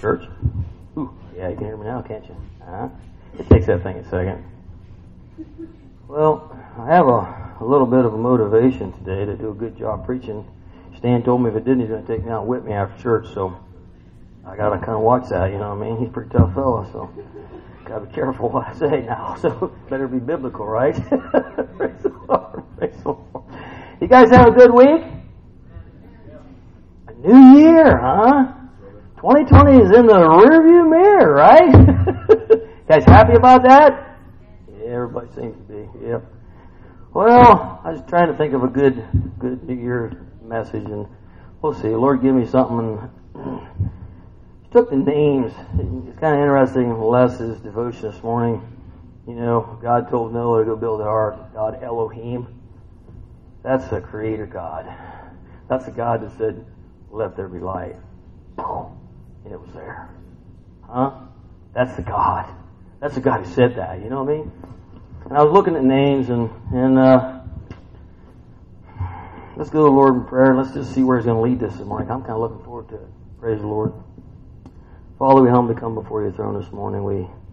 church. Ooh, yeah, you can hear me now, can't you? It takes that thing a second. Well, I have a little bit of a motivation today to do a good job preaching. Stan told me if it didn't, he's going to take me out and whip me after church, so I got to kind of watch that, you know what I mean? He's a pretty tough fella, so got to be careful what I say now, so better be biblical, right? Praise the Lord, praise the Lord. You guys have a good week? A new year, huh? 2020 is in the rearview mirror, right? You guys happy about that? Yeah, everybody seems to be, yep. Well, I was trying to think of a good New Year message, and we'll see. Lord, give me something. He took the names. It's kind of interesting. Les's devotion this morning. You know, God told Noah to go build an ark. God Elohim. That's the Creator God. That's the God that said, "Let there be light," and it was there. Huh? That's the God. That's the God who said that. You know what I mean? And I was looking at names, and let's go to the Lord in prayer. Let's just see where He's going to lead this morning. I'm kind of looking forward to it. Praise the Lord. Father, we humbly come before Your throne this morning.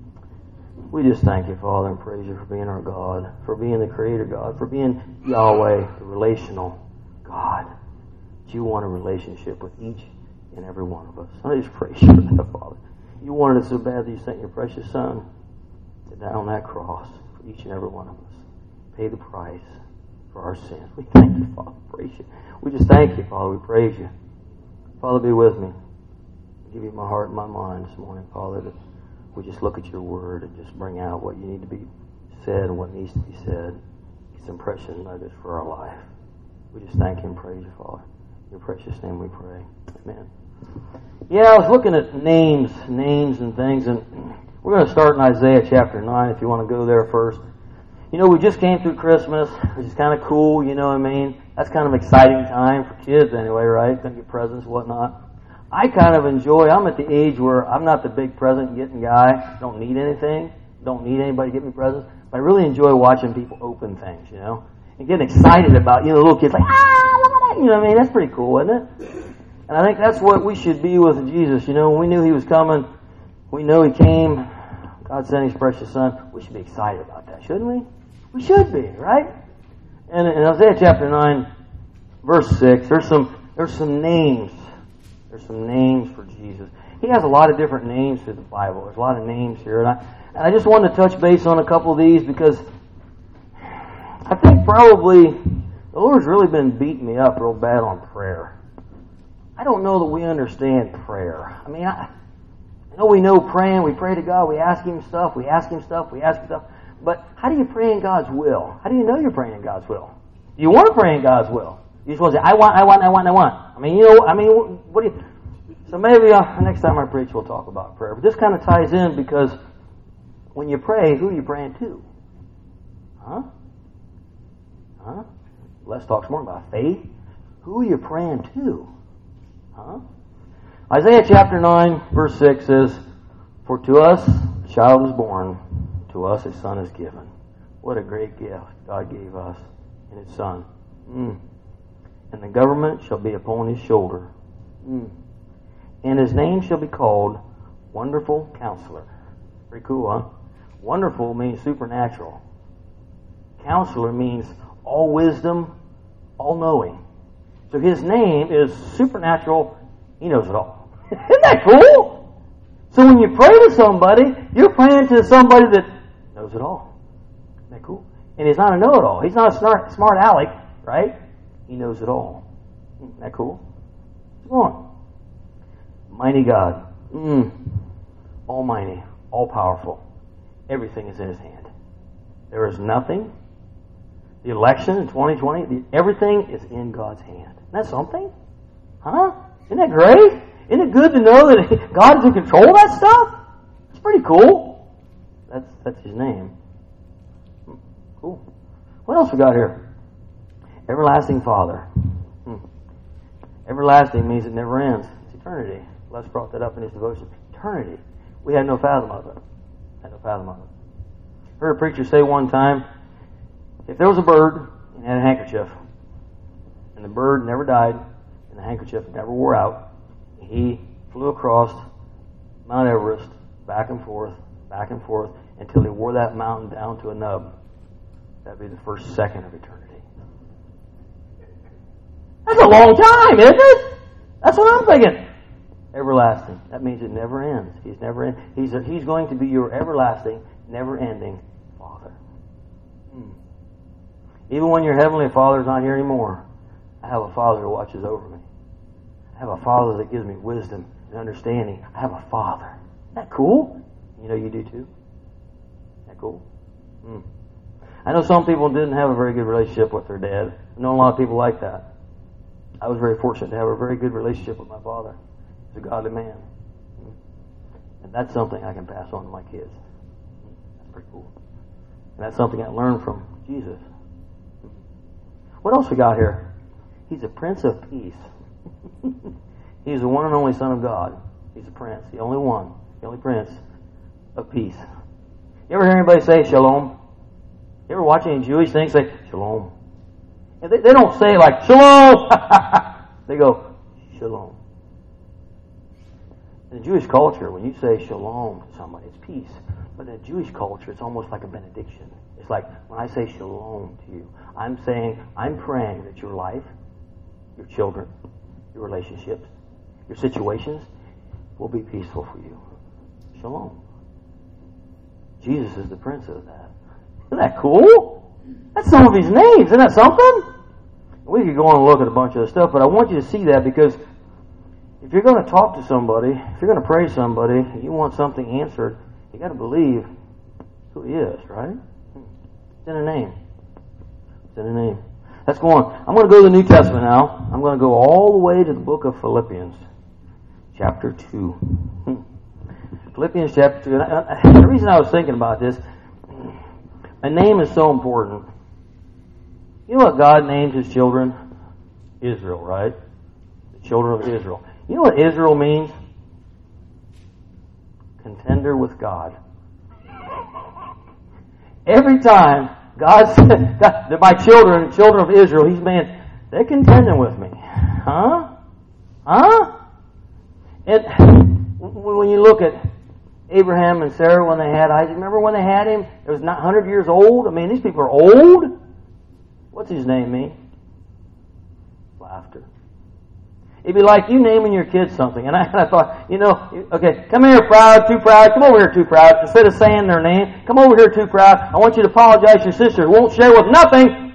We just thank You, Father, and praise You for being our God, for being the Creator God, for being Yahweh, the relational God. That You want a relationship with each and every one of us. I just praise You for that, Father. You wanted it so bad that You sent Your precious Son to die on that cross for each and every one of us. Pay the price for our sins. We thank You, Father. Praise You. We just thank You, Father. We praise You. Father, be with me. I give You my heart and my mind this morning, Father, that we just look at Your word and just bring out what You need to be said and what needs to be said. Get some precious nuggets for our life. We just thank You and praise You, Father. In Your precious name we pray. Amen. Yeah, I was looking at names and things, and we're going to start in Isaiah chapter 9 if you want to go there first. You know, we just came through Christmas, which is kind of cool, you know what I mean? That's kind of an exciting time for kids anyway, right? Going to get presents and whatnot. I kind of enjoy, I'm at the age where I'm not the big present-getting guy. Don't need anything. Don't need anybody to get me presents. But I really enjoy watching people open things, you know? And getting excited about, you know, little kids like, you know what I mean? That's pretty cool, isn't it? And I think that's what we should be with Jesus. You know, when we knew He was coming, we know He came, God sent His precious Son, we should be excited about that, shouldn't we? We should be, right? And in Isaiah chapter 9, verse 6, there's some names. There's some names for Jesus. He has a lot of different names through the Bible. There's a lot of names here. And I just wanted to touch base on a couple of these because I think probably the Lord's really been beating me up real bad on prayer. I don't know that we understand prayer. I mean, I know we know praying. We pray to God. We ask Him stuff. But how do you pray in God's will? How do you know you're praying in God's will? Do you want to pray in God's will? You just want to say, I want. I mean, what do you... So maybe next time I preach, we'll talk about prayer. But this kind of ties in because when you pray, who are you praying to? Huh? Les talks more about faith. Who are you praying to? Huh? Isaiah chapter 9, verse 6 says, "For to us a child is born, to us a son is given." What a great gift God gave us in His Son. "And the government shall be upon His shoulder. And His name shall be called Wonderful Counselor." Pretty cool, huh? Wonderful means supernatural. Counselor means all wisdom, all knowing. So His name is supernatural. He knows it all. Isn't that cool? So when you pray to somebody, you're praying to somebody that knows it all. Isn't that cool? And He's not a know-it-all. He's not a smart aleck, right? He knows it all. Isn't that cool? Come on. Mighty God. Almighty. All-powerful. Everything is in His hand. There is nothing. The election in 2020, everything is in God's hand. Isn't that something? Huh? Isn't that great? Isn't it good to know that God is in control of that stuff? It's pretty cool. That's His name. Cool. What else we got here? Everlasting Father. Everlasting means it never ends. It's eternity. Les brought that up in his devotion. Eternity. We had no fathom of it. Heard a preacher say one time, if there was a bird and had a handkerchief, and the bird never died, and the handkerchief never wore out, he flew across Mount Everest, back and forth, until he wore that mountain down to a nub. That'd be the first second of eternity. That's a long time, isn't it? That's what I'm thinking. Everlasting. That means it never ends. He's going to be your everlasting, never-ending Father. Even when your heavenly Father's not here anymore, I have a Father who watches over me. I have a Father that gives me wisdom and understanding. I have a Father. Isn't that cool? You know you do too. Isn't that cool? I know some people didn't have a very good relationship with their dad. I know a lot of people like that. I was very fortunate to have a very good relationship with my father. He's a godly man. And that's something I can pass on to my kids. That's pretty cool. And that's something I learned from Jesus. What else we got here? He's a Prince of Peace. He's the one and only Son of God. He's a Prince. The only one. The only Prince of Peace. You ever hear anybody say Shalom? You ever watch any Jewish things say Shalom? And they don't say like Shalom. They go Shalom. In the Jewish culture, when you say Shalom to somebody, it's peace. But in the Jewish culture, it's almost like a benediction. It's like when I say Shalom to you, I'm praying that your life, your children, your relationships, your situations will be peaceful for you. Shalom. Jesus is the Prince of that. Isn't that cool? That's some of his names. Isn't that something? We could go on and look at a bunch of other stuff, but I want you to see that because if you're going to talk to somebody, if you're going to pray to somebody, you want something answered, you got to believe who he is, right? It's in a name. It's in a name. Let's go on. I'm going to go to the New Testament now. I'm going to go all the way to the book of Philippians, chapter 2. Philippians chapter 2. And the reason I was thinking about this, a name is so important. You know what God named his children? Israel, right? The children of Israel. You know what Israel means? Contender with God. Every time God said that my children of Israel, he's saying, they're contending with me. Huh? And when you look at Abraham and Sarah when they had Isaac, remember when they had him? It was not 100 years old. I mean, these people are old. What's his name mean? Laughter. It'd be like you naming your kids something. And I thought, okay, come here, proud, too proud. Come over here, too proud. Instead of saying their name, come over here, too proud. I want you to apologize to your sister who won't share with nothing.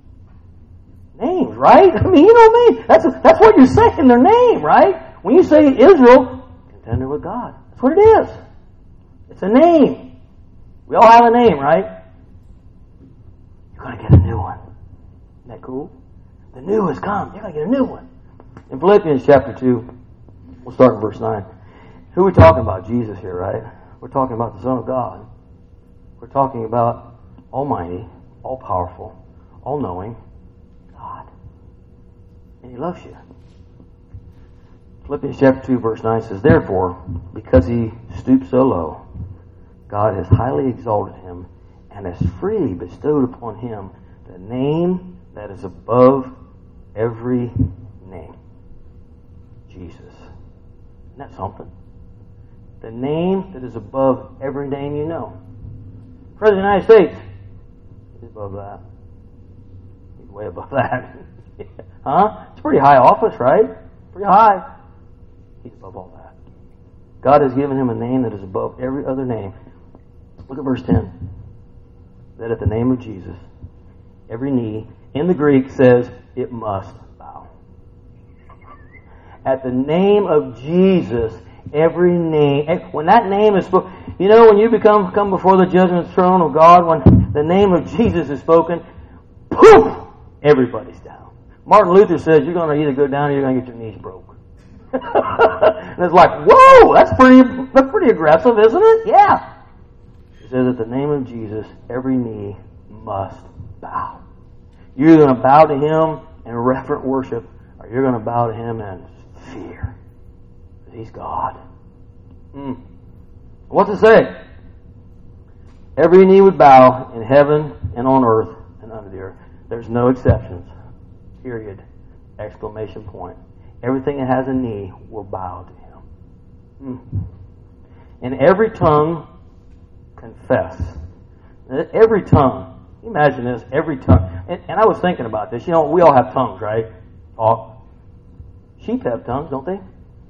Names, right? I mean, you know what I mean? That's what you're saying, their name, right? When you say Israel, contender with God. That's what it is. It's a name. We all have a name, right? You're going to get a new one. Isn't that cool? The new has come. You're going to get a new one. In Philippians chapter 2, we'll start in verse 9. Who are we talking about? Jesus here, right? We're talking about the Son of God. We're talking about Almighty, all-powerful, all-knowing God. And he loves you. Philippians chapter 2, verse 9 says, therefore, because he stooped so low, God has highly exalted him and has freely bestowed upon him the name that is above every name. Jesus. Isn't that something? The name that is above every name you know. President of the United States. He's above that. He's way above that. Huh? It's a pretty high office, right? Pretty high. He's above all that. God has given him a name that is above every other name. Look at verse 10. That at the name of Jesus, every knee, in the Greek says, it must bow. At the name of Jesus, every name, when that name is spoken, when you come before the judgment throne of God, when the name of Jesus is spoken, poof, everybody's down. Martin Luther says you're going to either go down or you're going to get your knees broke. And it's like, whoa, that's pretty aggressive, isn't it? Yeah. He says at the name of Jesus, every knee must bow. You're going to bow to him in reverent worship, or you're going to bow to him in fear. He's God. What's it say? Every knee would bow in heaven and on earth and under the earth. There's no exceptions. Period. Exclamation point. Everything that has a knee will bow to him. and every tongue confess. Every tongue. Can you imagine this? Every tongue. And I was thinking about this. You know, we all have tongues, right? Talk. Sheep have tongues, don't they?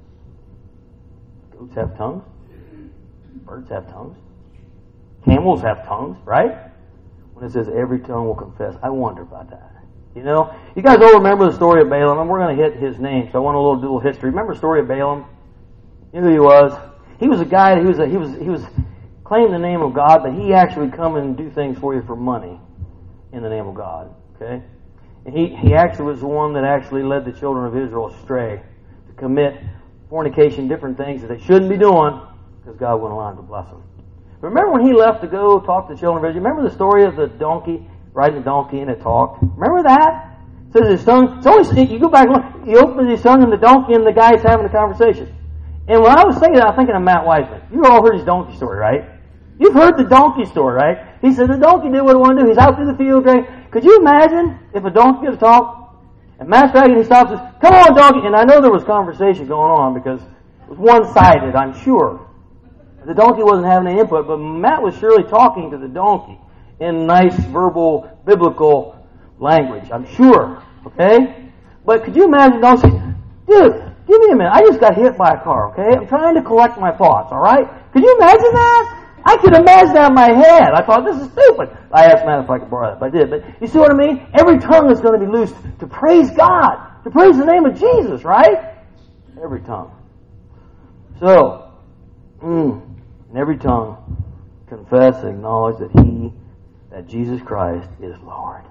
Goats have tongues. Birds have tongues. Camels have tongues, right? When it says every tongue will confess, I wonder about that. You know, you guys all remember the story of Balaam, and we're going to hit his name, so I want a little history. Remember the story of Balaam? You know who he was? He was a guy. He was claiming the name of God, but he actually would come and do things for you for money in the name of God. Okay, and he actually was the one that actually led the children of Israel astray to commit fornication, different things that they shouldn't be doing, because God wouldn't allow them to bless them. Remember when he left to go talk to the children of Israel? Remember the story of the donkey, riding the donkey and it talked? Remember that? It says his tongue, it's only, you go back and look, he opens his tongue and the donkey and the guy's having a conversation. And when I was thinking that, I was thinking of Matt Wiseman. You all heard his donkey story, right? You've heard the donkey story, right? He said the donkey did what it wanted to do. He's out through the field, right? Could you imagine if a donkey could talk? And Matt Dragon, he stops and says, come on, donkey. And I know there was conversation going on because it was one-sided, I'm sure. The donkey wasn't having any input, but Matt was surely talking to the donkey in nice, verbal, biblical language, I'm sure. Okay? But could you imagine the donkey saying, dude, give me a minute. I just got hit by a car, okay? I'm trying to collect my thoughts, all right? Could you imagine that? I could imagine that in my head. I thought, this is stupid. I asked Matt if I could borrow that, but I did. But you see what I mean? Every tongue is going to be loosed to praise God, to praise the name of Jesus, right? Every tongue. So, and every tongue confess and acknowledge that Jesus Christ is Lord.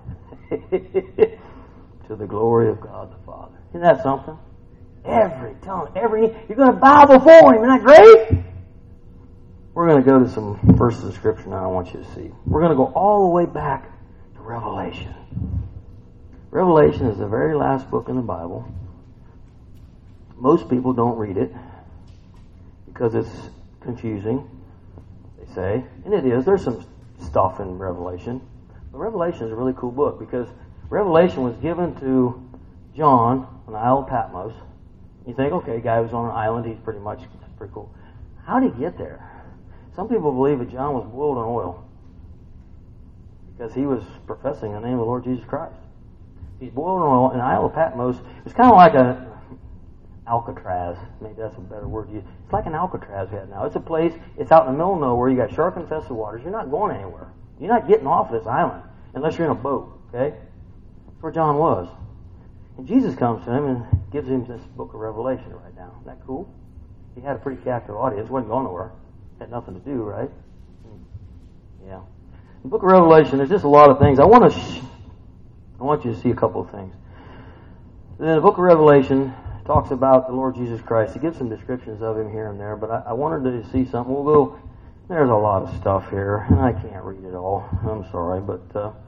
To the glory of God the Father. Isn't that something? Every tongue, you're going to bow before Him. Isn't that great? We're going to go to some verses of Scripture now I want you to see. We're going to go all the way back to Revelation. Revelation is the very last book in the Bible. Most people don't read it because it's confusing, they say. And it is. There's some stuff in Revelation. But Revelation is a really cool book because Revelation was given to John on the Isle of Patmos. You think, okay, guy was on an island, he's pretty cool. How did he get there? Some people believe that John was boiled in oil because he was professing the name of the Lord Jesus Christ. He's boiled in oil in the Isle of Patmos. It's kind of like a Alcatraz. Maybe that's a better word to use. It's like an Alcatraz we have now. It's a place, it's out in the middle of nowhere. You got shark-infested waters. You're not going anywhere. You're not getting off this island unless you're in a boat, okay? That's where John was. And Jesus comes to him and gives him this book of Revelation to write down. Isn't that cool? He had a pretty captive audience. Wasn't going nowhere. Had nothing to do, right? Yeah. The book of Revelation, there's just a lot of things. I want you to see a couple of things. Then the book of Revelation talks about the Lord Jesus Christ. He gives some descriptions of Him here and there, but I wanted to see something. We'll go, there's a lot of stuff here, and I can't read it all. I'm sorry, but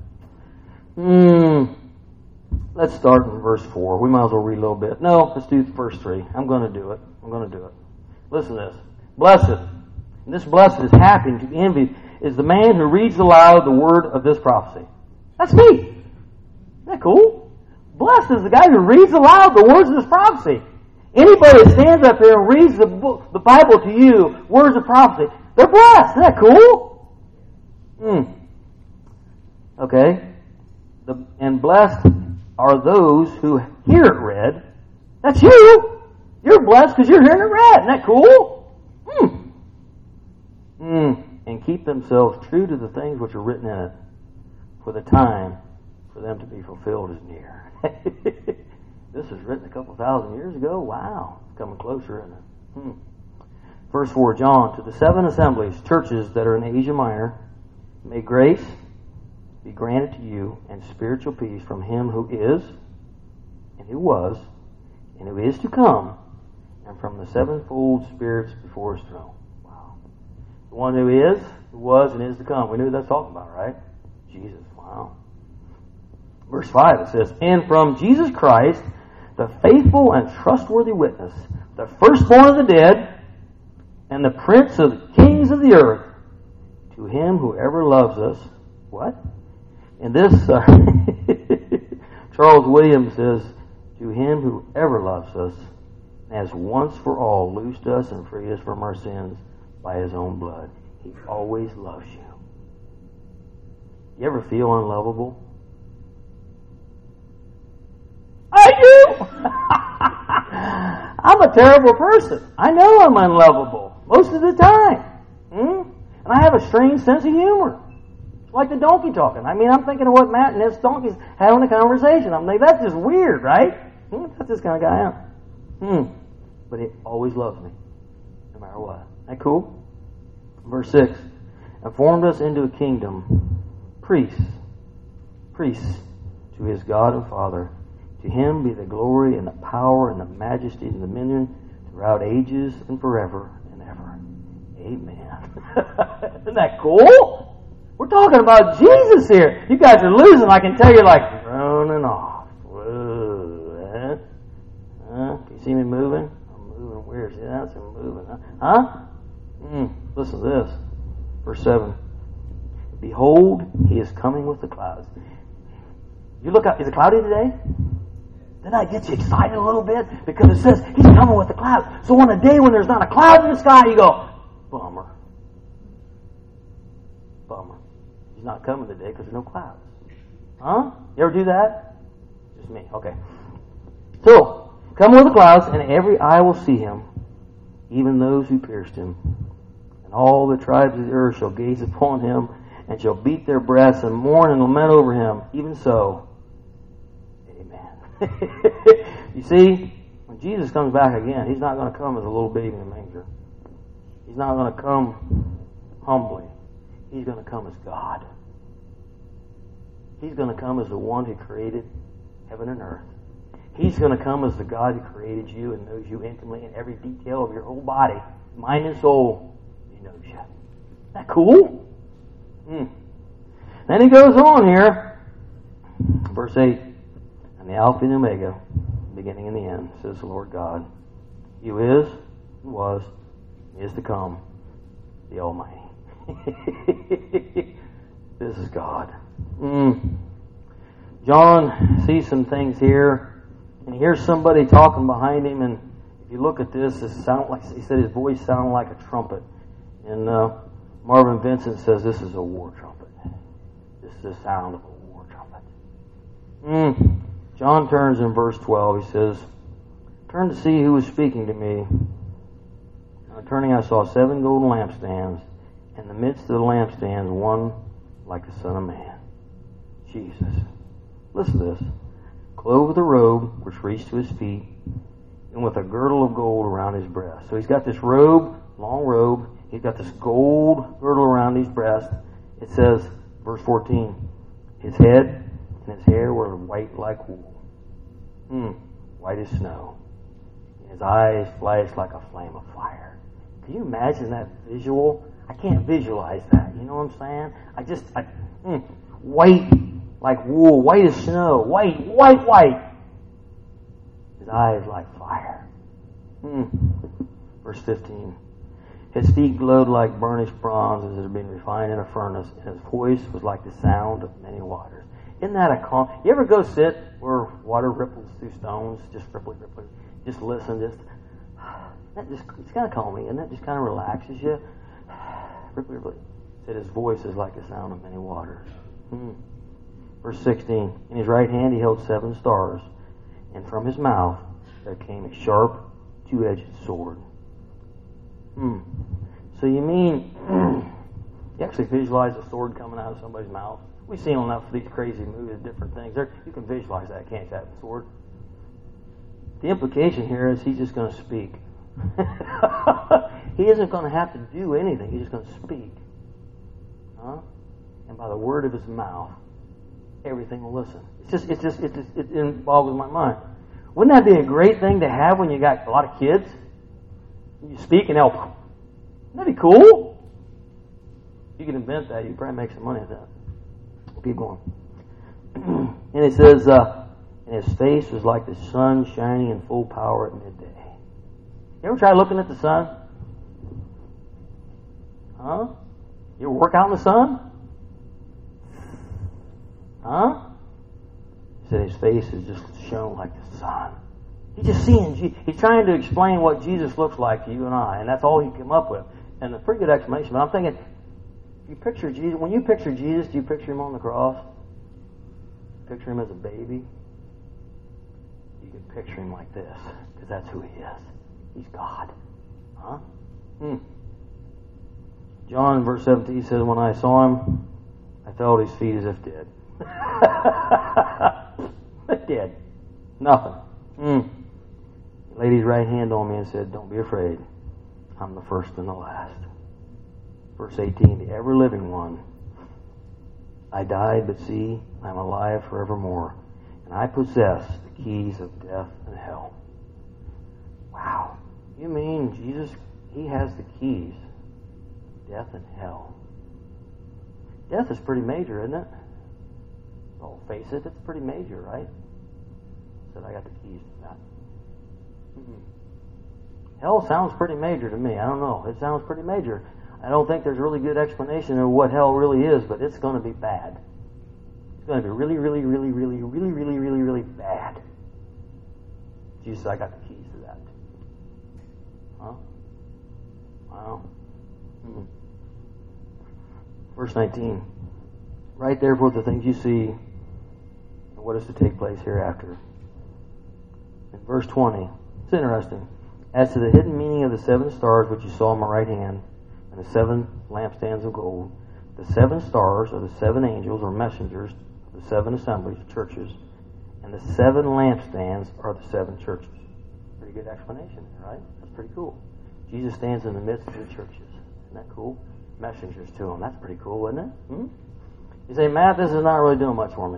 let's start in verse 4. We might as well read a little bit. No, let's do verse 3. I'm going to do it. Listen to this. Blessed, and this blessed is happy and to be envied, is the man who reads aloud the word of this prophecy. That's me. Isn't that cool? Blessed is the guy who reads aloud the words of this prophecy. Anybody that stands up here and reads the Bible to you, words of prophecy, they're blessed. Isn't that cool? Okay. And blessed are those who hear it read. That's you. You're blessed because you're hearing it read. Isn't that cool? And keep themselves true to the things which are written in it, for the time for them to be fulfilled is near. This was written a couple thousand years ago. Wow. It's coming closer, isn't it? Verse 4, John, to the 7 assemblies, churches that are in Asia Minor, may grace be granted to you and spiritual peace from Him who is, and who was, and who is to come, and from the sevenfold spirits before His throne. Wow. The one who is, who was, and is to come. We knew what that's talking about, right? Jesus. Wow. Verse 5, it says, and from Jesus Christ, the faithful and trustworthy witness, the firstborn of the dead, and the prince of the kings of the earth, to Him who ever loves us. What? And this, Charles Williams says, to Him who ever loves us, has once for all loosed us and freed us from our sins by His own blood. He always loves you. You ever feel unlovable? I do! I'm a terrible person. I know I'm unlovable most of the time. And I have a strange sense of humor. It's like the donkey talking. I mean, I'm thinking of what Matt and this donkey's having a conversation. I'm like, that's just weird, right? That's this kind of guy I am. But He always loves me, no matter what. Isn't that cool? Verse 6. And formed us into a kingdom, priests to His God and Father. To Him be the glory and the power and the majesty and the dominion throughout ages and forever and ever. Amen. Isn't that cool? We're talking about Jesus here. You guys are losing. I can tell you're like running off. Whoa. Can you see me moving? I'm moving weird. See, that's moving. Huh? Listen to this. Verse 7. Behold, He is coming with the clouds. You look out. Is it cloudy today? Then that gets you excited a little bit because it says He's coming with the clouds. So on a day when there's not a cloud in the sky, you go, bummer. Bummer. He's not coming today because there's no clouds. Huh? You ever do that? Just me. Okay. So, coming with the clouds, and every eye will see Him, even those who pierced Him. And all the tribes of the earth shall gaze upon Him, and shall beat their breasts and mourn and lament over Him. Even so. You see, when Jesus comes back again, He's not going to come as a little baby in a manger. He's not going to come humbly. He's going to come as God. He's going to come as the one who created heaven and earth. He's going to come as the God who created you and knows you intimately in every detail of your whole body, mind and soul. He knows you. Isn't that cool? Then He goes on here. Verse 8. And the Alpha and the Omega, beginning and the end, says the Lord God, who is, who was, and is to come, the Almighty. This is God. John sees some things here, and he hears somebody talking behind him, and if you look at this, it sounds like, he said his voice sounded like a trumpet. And Marvin Vincent says this is a war trumpet. This is the sound of a war trumpet. John turns in verse 12. He says, "Turn to see who was speaking to me. And turning, I saw 7 golden lampstands. In the midst of the lampstands, one like the Son of Man." Jesus. Listen to this. "Clothed with a robe which reached to His feet, and with a girdle of gold around His breast." So He's got this robe, long robe. He's got this gold girdle around His breast. It says, verse 14, "His head and His hair were white like wool, white as snow. And His eyes flashed like a flame of fire." Can you imagine that visual? I can't visualize that. You know what I'm saying? White like wool, white as snow, white. His eyes like fire. Verse 15. "His feet glowed like burnished bronze as it had been refined in a furnace, and His voice was like the sound of many waters." Isn't that a calm? You ever go sit where water ripples through stones, just rippling, just listen, it's kind of calming, and that just kind of relaxes you. Rippling. Said His voice is like the sound of many waters. Verse 16. "In His right hand He held 7 stars, and from His mouth there came a sharp, 2-edged sword." So you mean you actually visualize a sword coming out of somebody's mouth? We've seen enough of these crazy movies, different things. You can visualize that, can't you, that sword? The implication here is He's just going to speak. He isn't going to have to do anything. He's just going to speak. And by the word of His mouth, everything will listen. It boggles my mind. Wouldn't that be a great thing to have when you got a lot of kids? You speak and help. Wouldn't that be cool? You can invent that. You can probably make some money at that. Keep going. And it says, "And His face was like the sun shining in full power at midday." You ever try looking at the sun? Huh? You ever work out in the sun? Huh? He said His face is just shone like the sun. He's just seeing. He's trying to explain what Jesus looks like to you and I, and that's all he came up with. And a pretty good explanation. But I'm thinking, if you picture Jesus, when you picture Jesus, do you picture him on the cross? Picture him as a baby? You can picture him like this, because that's who he is. He's God. Huh? John, verse 17, says, when I saw him, I fell at his feet as if dead. Dead. Nothing. He laid his right hand on me and said, don't be afraid. I'm the first and the last. Verse 18, the ever-living one. I died, but see, I'm alive forevermore. And I possess the keys of death and hell. Wow. You mean Jesus, he has the keys. Death and hell. Death is pretty major, isn't it? Oh, face it, it's pretty major, right? Said I got the keys to that. Hell sounds pretty major to me. I don't know. It sounds pretty major. I don't think there's a really good explanation of what hell really is, but it's going to be bad. It's going to be really, really, really, really, really, really, really, really bad. Jesus, I got the keys to that. Huh? Wow. Verse 19. Right therefore the things you see and what is to take place hereafter. In verse 20, it's interesting. As to the hidden meaning of the 7 stars which you saw in my right hand, and the 7 lampstands of gold, the 7 stars are the 7 angels or messengers of the 7 assemblies, churches, and the 7 lampstands are the 7 churches. Pretty good explanation, right? That's pretty cool. Jesus stands in the midst of the churches. Isn't that cool? Messengers to him. That's pretty cool, isn't it? You say, Matt, this is not really doing much for me.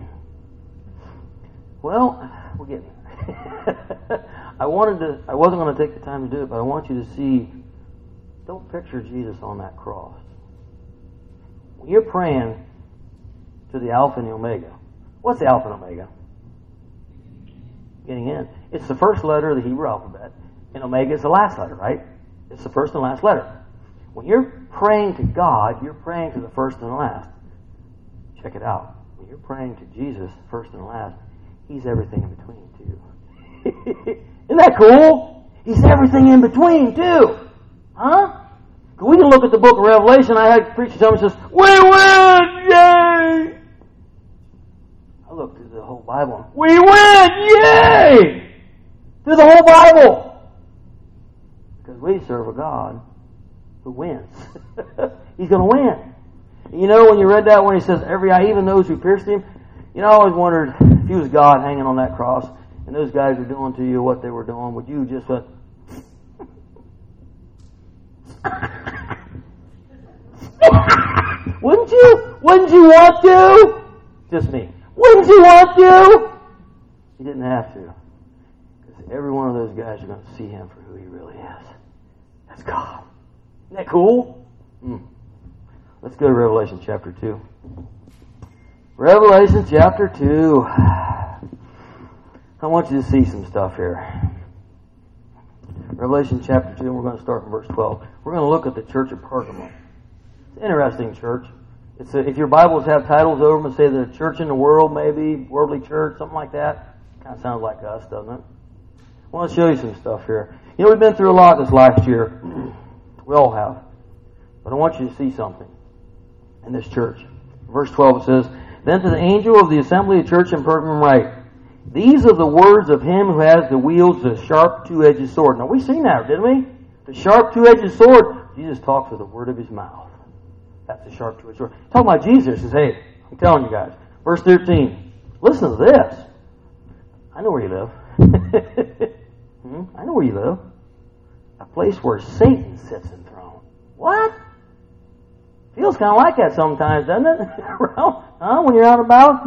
Well, we're getting there. I wasn't going to take the time to do it, but I want you to see, don't picture Jesus on that cross. When you're praying to the Alpha and the Omega, what's the Alpha and Omega? Getting in. It's the first letter of the Hebrew alphabet, and Omega is the last letter, right? It's the first and last letter. When you're praying to God, you're praying to the first and the last. Check it out. When you're praying to Jesus, first and last, He's everything in between, too. Isn't that cool? He's everything in between, too. Huh? We can look at the book of Revelation. I had a preacher tell me, says, we win! Yay! I looked through the whole Bible. We win! Yay! Through the whole Bible. Because we serve a God who wins. He's going to win. You know, when you read that, when he says, every eye, even those who pierced him, you know, I always wondered, if he was God hanging on that cross, and those guys were doing to you what they were doing, would you just went, wouldn't you? Wouldn't you want to? Just me. Wouldn't you want to? You didn't have to. Because every one of those guys are going to see him for who he really is. That's God. Isn't that cool? Let's go to Revelation chapter 2. Revelation chapter 2. I want you to see some stuff here. Revelation chapter 2, and we're going to start in verse 12. We're going to look at the church of Pergamum. It's an interesting church. If your Bibles have titles over them, say the church in the world, maybe, worldly church, something like that. Kind of sounds like us, doesn't it? I want to show you some stuff here. You know, we've been through a lot this last year. We all have. But I want you to see something in this church. Verse 12 it says, Then to the angel of the assembly of the church in Pergamum write, These are the words of him who has the wields the sharp two-edged sword. Now, we've seen that, didn't we? The sharp two-edged sword. Jesus talks with the word of his mouth. That's the sharp two-edged sword. Talking about Jesus. He says, hey, I'm telling you guys. Verse 13. Listen to this. I know where you live. I know where you live. A place where Satan sits enthroned. What? Feels kind of like that sometimes, doesn't it? When you're out and about?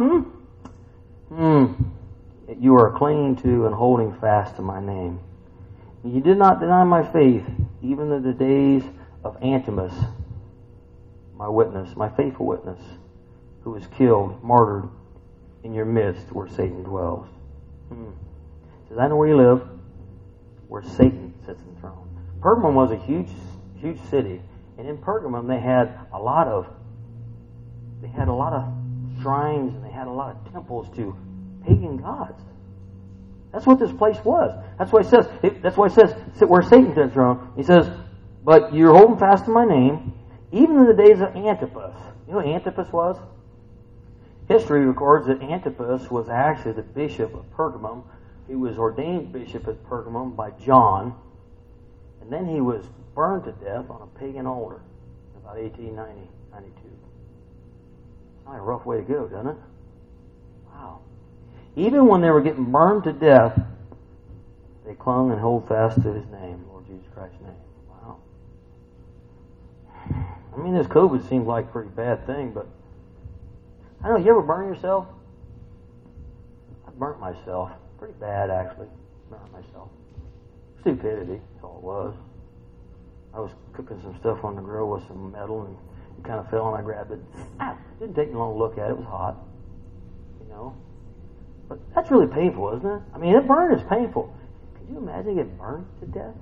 You are clinging to and holding fast to my name. You did not deny my faith, even in the days of Antipas, my witness, my faithful witness, who was killed, martyred in your midst where Satan dwells. Says, I know where you live, where Satan sits enthroned. Pergamum was a huge, huge city, and in Pergamum they had a lot of shrines and they had a lot of temples to pagan gods. That's what this place was. That's why it says where Satan sits enthroned. He says, But you're holding fast to my name, even in the days of Antipas. You know what Antipas was? History records that Antipas was actually the bishop of Pergamum. He was ordained bishop at Pergamum by John, and then he was burned to death on a pagan altar in about 1890, 92. It's not a rough way to go, doesn't it? Wow. Even when they were getting burned to death, they clung and held fast to his name, Lord Jesus Christ's name. Wow. I mean, this COVID seems like a pretty bad thing, but I don't know, you ever burn yourself? I burnt myself. Pretty bad, actually. Burnt myself. Stupidity, that's all it was. I was cooking some stuff on the grill with some metal, and it kind of fell, and I grabbed it. It didn't take me long to look at it. It was hot, you know. But that's really painful, isn't it? I mean, it burn is painful. Could you imagine getting burned to death?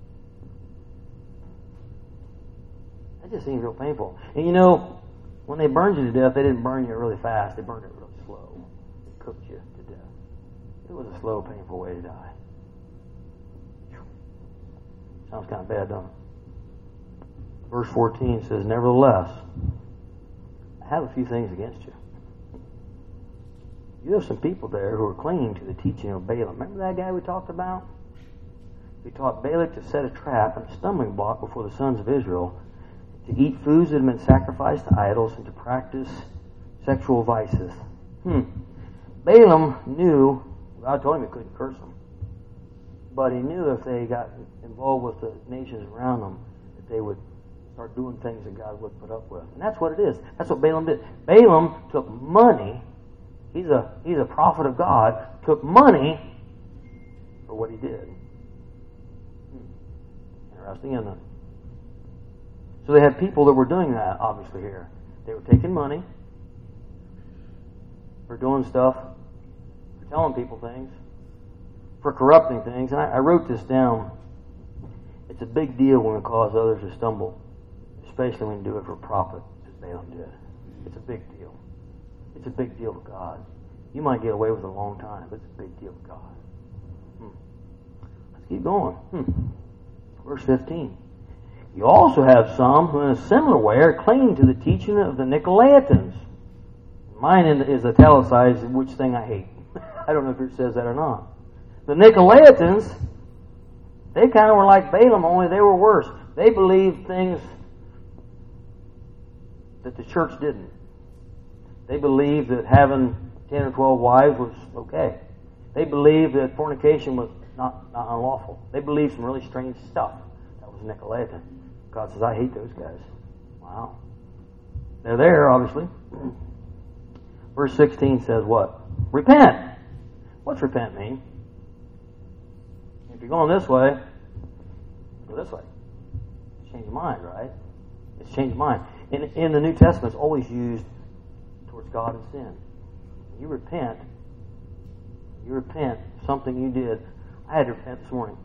That just seems real painful. And you know, when they burned you to death, they didn't burn you really fast. They burned it real slow. They cooked you to death. It was a slow, painful way to die. Sounds kind of bad, doesn't it? Verse 14 says, nevertheless, I have a few things against you. You have some people there who are clinging to the teaching of Balaam. Remember that guy we talked about? He taught Balak to set a trap and a stumbling block before the sons of Israel, to eat foods that had been sacrificed to idols, and to practice sexual vices. Balaam knew, God told him he couldn't curse them, but he knew if they got involved with the nations around them, that they would start doing things that God would put up with. And that's what it is. That's what Balaam did. Balaam took money. He's a prophet of God. Took money for what he did. Interesting, isn't it? So they had people that were doing that, obviously, here. They were taking money for doing stuff, for telling people things, for corrupting things. And I wrote this down. It's a big deal when we cause others to stumble, especially when you do it for profit, as Balaam did. It's a big deal. It's a big deal to God. You might get away with it a long time, but it's a big deal to God. Let's keep going. Verse 15. You also have some who in a similar way are clinging to the teaching of the Nicolaitans. Mine is italicized, which thing I hate. I don't know if it says that or not. The Nicolaitans, they kind of were like Balaam, only they were worse. They believed things that the church didn't. They believed that having 10 or 12 wives was okay. They believed that fornication was not unlawful. They believed some really strange stuff. That was Nicolaitan. God says, I hate those guys. Wow. They're there, obviously. Verse 16 says what? Repent. What's repent mean? If you're going this way, go this way. Change your mind, right? It's change your mind. In the New Testament, it's always used towards God and sin. You repent something you did. I had to repent this morning.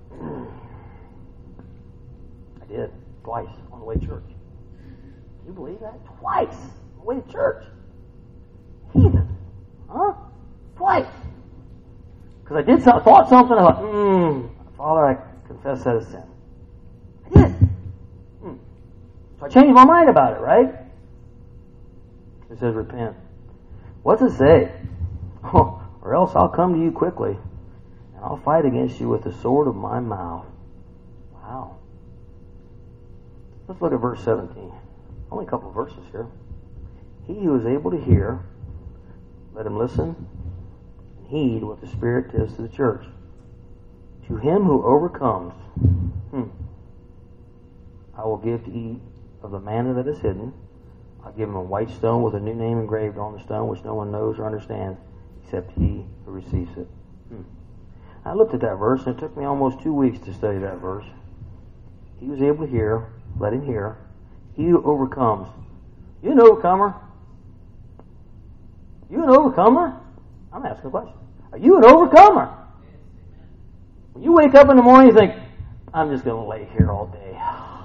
I did. Twice on the way to church. Can you believe that? Twice on the way to church. Heathen. Huh? Twice. Because I thought something, I thought, Father, I confess that as sin. I did. So I changed my mind about it, right? It says repent. What's it say? Oh, or else I'll come to you quickly, and I'll fight against you with the sword of my mouth. Wow. Let's look at verse 17. Only a couple of verses here. He who is able to hear, let him listen and heed what the Spirit says to the church. To him who overcomes, I will give to eat of the manna that is hidden. I'll give him a white stone with a new name engraved on the stone, which no one knows or understands except he who receives it. I looked at that verse, and it took me almost 2 weeks to study that verse. He was able to hear, let him hear. He who overcomes. You an overcomer? You an overcomer? I'm asking a question. Are you an overcomer? When you wake up in the morning, you think, I'm just going to lay here all day.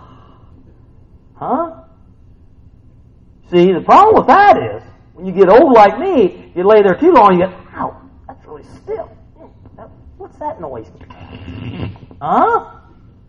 Huh? See, the problem with that is, when you get old like me, you lay there too long, you go, ow, that's really still. What's that noise? Huh?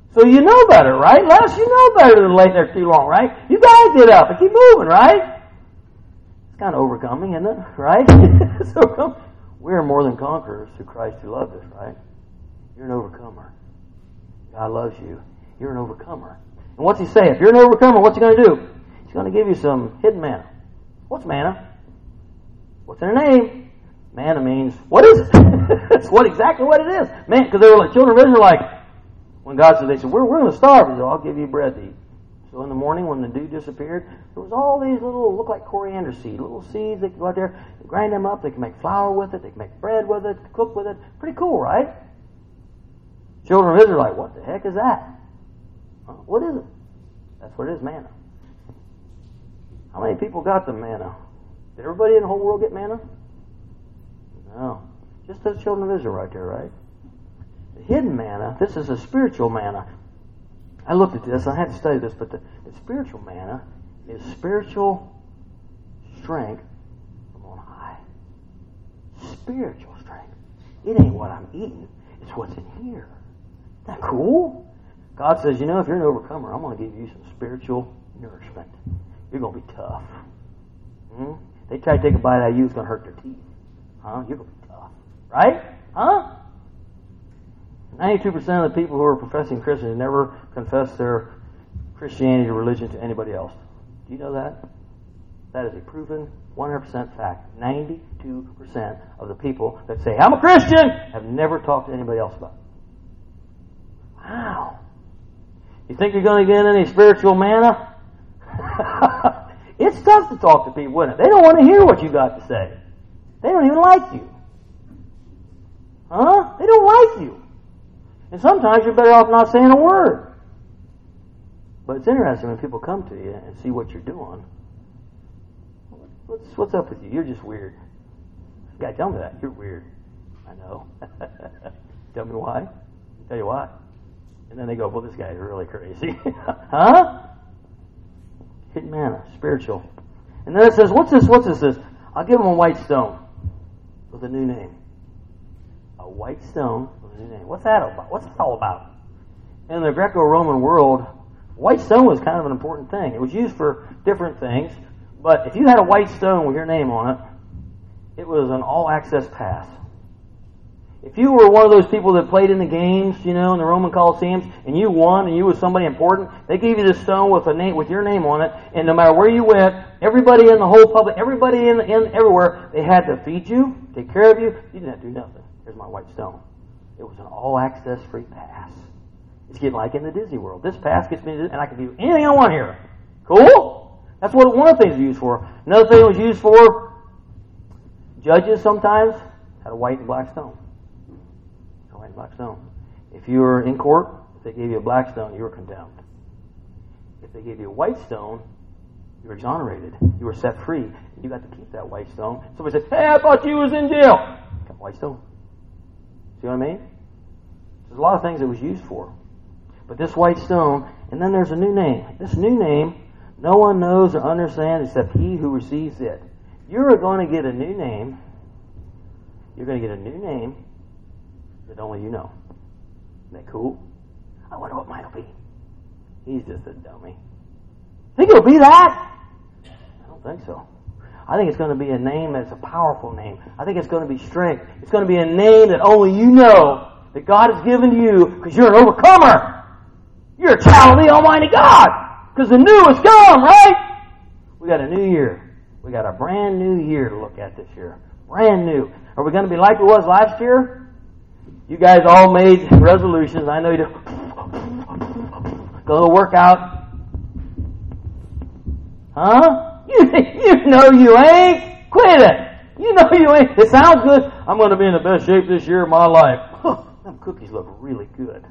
So you know better, right? Les, you know better than laying there too long, right? You guys get up and keep moving, right? It's kind of overcoming, isn't it? Right? So we are more than conquerors through Christ who loved us, right? You're an overcomer. God loves you. You're an overcomer. And what's he say? If you're an overcomer, what's he going to do? He's going to give you some hidden manna. What's manna? What's in a name? Manna means, what is it? That's exactly what it is. Man, because they were like, children of Israel, like, when God said, they said, we're going to starve. He said, I'll give you bread to eat. So in the morning when the dew disappeared, there was all these little, look like coriander seed, little seeds. They could go out there, grind them up. They can make flour with it. They can make bread with it, cook with it. Pretty cool, right? Children of Israel are like, what the heck is that? Huh? What is it? That's what it is, manna. How many people got the manna? Did everybody in the whole world get manna? No. Just the children of Israel right there, right? The hidden manna, this is a spiritual manna. I looked at this, I had to study this, but the spiritual manna is spiritual strength from on high. Spiritual strength. It ain't what I'm eating, it's what's in here. Isn't that cool? God says, if you're an overcomer, I'm going to give you some spiritual nourishment. You're going to be tough. They try to take a bite out of you, it's going to hurt their teeth. Huh? You're going to be tough. Right? Huh? 92% of the people who are professing Christians never confess their Christianity or religion to anybody else. Do you know that? That is a proven 100% fact. 92% of the people that say, I'm a Christian, have never talked to anybody else about it. Wow. You think you're going to get any spiritual manna? It's tough to talk to people, isn't it? They don't want to hear what you got to say. They don't even like you. Huh? They don't like you. And sometimes you're better off not saying a word. But it's interesting when people come to you and see what you're doing. What's up with you? You're just weird. You gotta tell me that. You're weird. I know. Tell me why. I'll tell you why. And then they go, well, this guy's really crazy. Huh? Hidden manna, spiritual. And then it says, what's this? I'll give him a white stone with a new name. A white stone with a new name. What's that about? What's that all about? In the Greco-Roman world, white stone was kind of an important thing. It was used for different things, but if you had a white stone with your name on it, it was an all-access pass. If you were one of those people that played in the games, in the Roman Colosseums, and you won, and you was somebody important, they gave you this stone with a name, with your name on it, and no matter where you went, everybody in the whole public, everybody in everywhere, they had to feed you, take care of you. You didn't have to do nothing. Here's my white stone. It was an all-access free pass. It's getting like in the Disney World. This pass gets me, and I can do anything I want here. Cool? That's what one of the things it was used for. Another thing it was used for, judges sometimes had a white and black stone. Black stone. If you were in court, if they gave you a black stone, you were condemned. If they gave you a white stone, you were exonerated. You were set free. You got to keep that white stone. Somebody said, hey, I thought you was in jail. Got a white stone. See what I mean? There's a lot of things it was used for. But this white stone, and then there's a new name. This new name, no one knows or understands except he who receives it. You're going to get a new name. You're going to get a new name that only you know. Isn't that cool? I wonder what mine will be. He's just a dummy. Think it'll be that? I don't think so. I think it's going to be a name that's a powerful name. I think it's going to be strength. It's going to be a name that only you know that God has given to you because you're an overcomer. You're a child of the Almighty God because the new has come, right? We got a new year. We got a brand new year to look at this year. Brand new. Are we going to be like it was last year? You guys all made resolutions. I know you do. Go to work out. Huh? You know you ain't. Quit it. You know you ain't. It sounds good. I'm going to be in the best shape this year of my life. Them cookies look really good.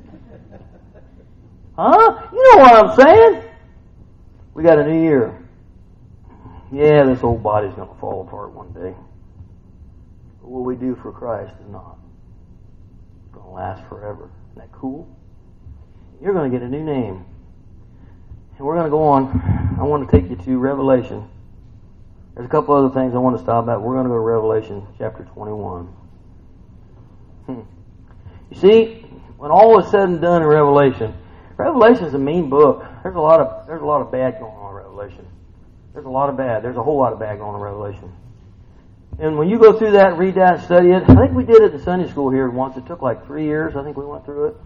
Huh? You know what I'm saying? We got a new year. Yeah, this old body's going to fall apart one day. But what we do for Christ is not. Going to last forever. Isn't that cool? You're going to get a new name. And we're going to go on. I want to take you to Revelation. There's a couple other things I want to stop at. We're going to go to Revelation chapter 21. You see, when all is said and done in Revelation, Revelation is a mean book. There's a lot of bad going on in Revelation. There's a lot of bad. There's a whole lot of bad going on in Revelation. And when you go through that, read that, and study it, I think we did it in Sunday school here once. It took like 3 years. I think we went through it.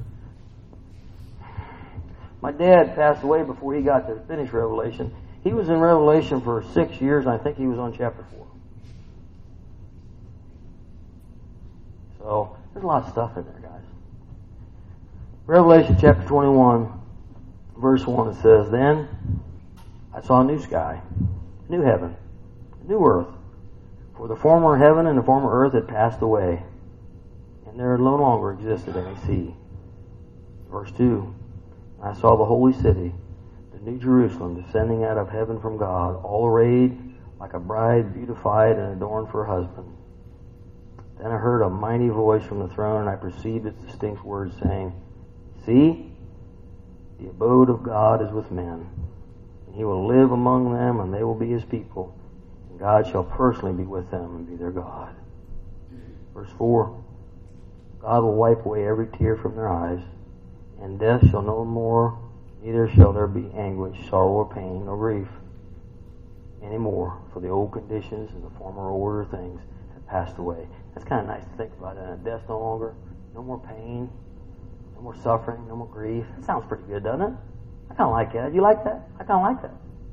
My dad passed away before he got to finish Revelation. He was in Revelation for 6 years, and I think he was on chapter 4. So, there's a lot of stuff in there, guys. Revelation chapter 21, verse 1, it says, Then I saw a new sky, a new heaven, a new earth. For the former heaven and the former earth had passed away, and there no longer existed any sea. Verse 2, I saw the holy city, the New Jerusalem, descending out of heaven from God, all arrayed like a bride beautified and adorned for her husband. Then I heard a mighty voice from the throne, and I perceived its distinct words, saying, See, the abode of God is with men, and he will live among them, and they will be his people, and God shall personally be with them and be their God. Verse 4, God will wipe away every tear from their eyes, and death shall no more, neither shall there be anguish, sorrow, or pain, or grief anymore, for the old conditions and the former order of things have passed away. That's kind of nice to think about that. Death no longer, no more pain, no more suffering, no more grief. That sounds pretty good, doesn't it? I kind of like that. You like that? I kind of like that.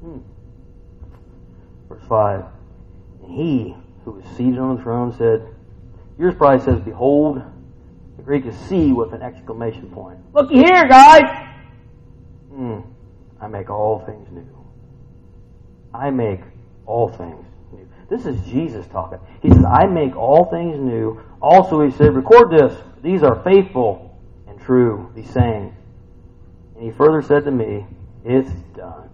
Verse 5, And he who was seated on the throne said, yours probably says, Behold. The Greek is see with an exclamation point. Looky here, guys! I make all things new. I make all things new. This is Jesus talking. He says, I make all things new. Also, he said, record this. These are faithful and true, these sayings. And he further said to me, it's done.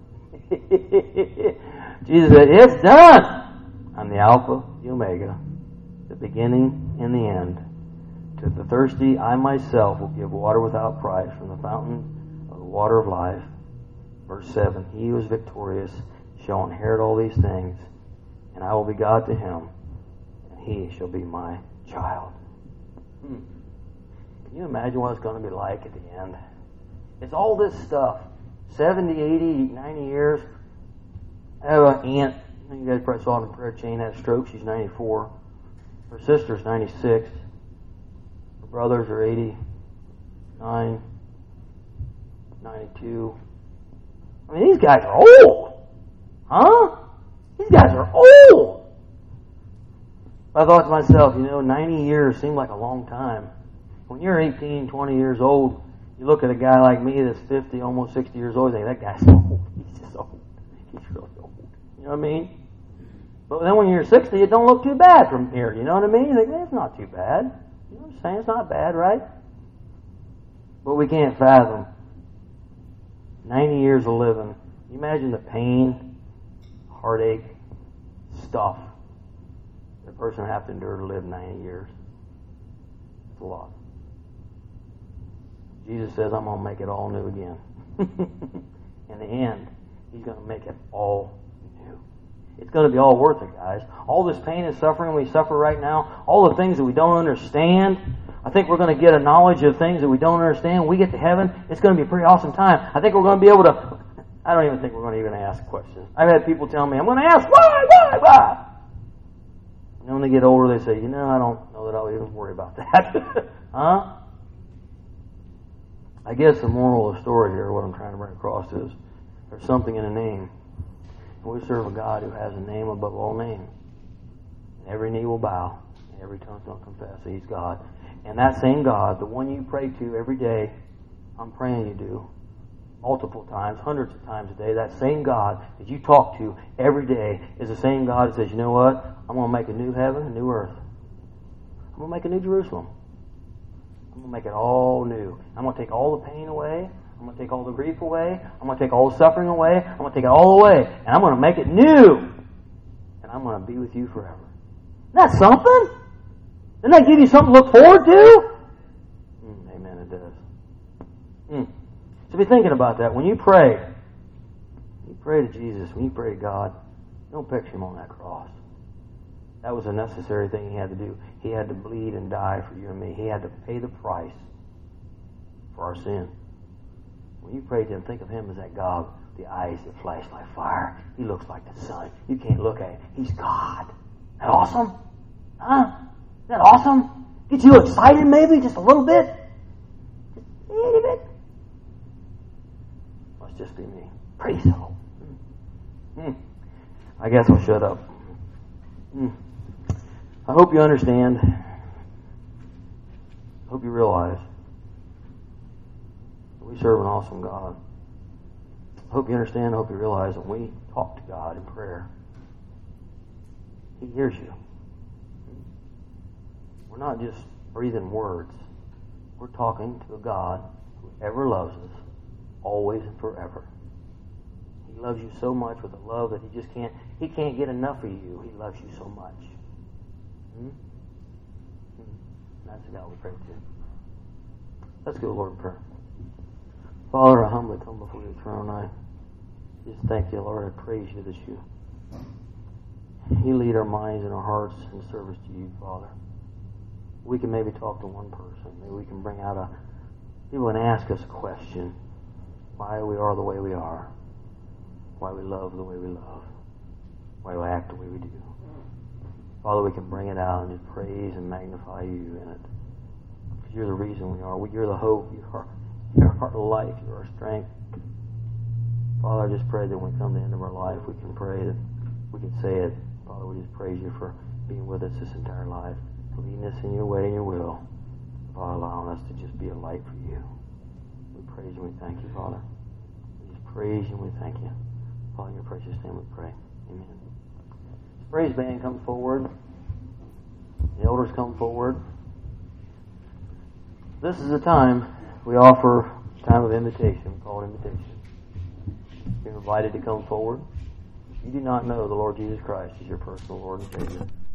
Jesus said, it's done. I'm the Alpha, the Omega, the beginning and the end. To the thirsty, I myself will give water without price from the fountain of the water of life. Verse 7, He who is victorious shall inherit all these things, and I will be God to him, and he shall be my child. Can you imagine what it's going to be like at the end? It's all this stuff. 70, 80, 90 years. I have an aunt, you guys probably saw it in the prayer chain, had a stroke. She's 94. Her sister's 96. Her brothers are 89, 92. I mean, these guys are old. Huh? These guys are old. I thought to myself, 90 years seemed like a long time. When you're 18, 20 years old, you look at a guy like me that's 50, almost 60 years old, you think, that guy's old. He's just old. He's really old. You know what I mean? But then when you're 60, it don't look too bad from here. You know what I mean? You think, it's not too bad. You know what I'm saying? It's not bad, right? But we can't fathom 90 years of living. You imagine the pain, heartache, stuff the person would have to endure to live 90 years. It's a lot. Jesus says, I'm going to make it all new again. In the end, He's going to make it all new. It's going to be all worth it, guys. All this pain and suffering we suffer right now, all the things that we don't understand, I think we're going to get a knowledge of things that we don't understand. When we get to heaven, it's going to be a pretty awesome time. I think we're going to be able to, I don't even think we're going to even ask questions. I've had people tell me, I'm going to ask, why? And when they get older, they say, I don't know that I'll even worry about that. Huh? I guess the moral of the story here, what I'm trying to bring across is, there's something in a name. And we serve a God who has a name above all names. And every knee will bow, and every tongue will confess that He's God. And that same God, the one you pray to every day, I'm praying you do, multiple times, hundreds of times a day, that same God that you talk to every day is the same God that says, you know what? I'm going to make a new heaven, a new earth. I'm going to make a new Jerusalem. I'm going to make it all new. I'm going to take all the pain away. I'm going to take all the grief away. I'm going to take all the suffering away. I'm going to take it all away. And I'm going to make it new. And I'm going to be with you forever. Isn't that something? Doesn't that give you something to look forward to? Amen, it does. So be thinking about that. When you pray to Jesus, when you pray to God, don't picture Him on that cross. That was a necessary thing He had to do. He had to bleed and die for you and me. He had to pay the price for our sin. When you pray to Him, think of Him as that God with the eyes that flash like fire. He looks like the sun. You can't look at Him. He's God. Isn't that awesome? Huh? Isn't that awesome? Get you excited maybe? Just a little bit? Just a little bit? Must just be me. Praise the Lord. I guess I'll shut up. I hope you understand. I hope you realize that we serve an awesome God. I hope you understand. I hope you realize that when we talk to God in prayer, He hears you. We're not just breathing words. We're talking to a God who ever loves us, always and forever. He loves you so much with a love that He can't get enough of you. He loves you so much. That's the God we pray to. Let's go, Lord, in prayer. Father, I humbly come before your throne. I just thank you, Lord. I praise you that you lead our minds and our hearts in service to you, Father. We can maybe talk to one person. Maybe we can bring out people and ask us a question. Why we are the way we are. Why we love the way we love. Why we act the way we do. Father, we can bring it out and just praise and magnify you in it. Because you're the reason we are. You're the hope. You're our life. You're our strength. Father, I just pray that when we come to the end of our life, we can pray that we can say it. Father, we just praise you for being with us this entire life. Leading us in your way and your will. Father, allowing us to just be a light for you. We praise you and we thank you, Father. We just praise you and we thank you. Father, in your precious name we pray. Amen. Praise band comes forward. The elders come forward. This is the time we offer time of invitation. We call it invitation. You're invited to come forward. If you do not know the Lord Jesus Christ as your personal Lord and Savior,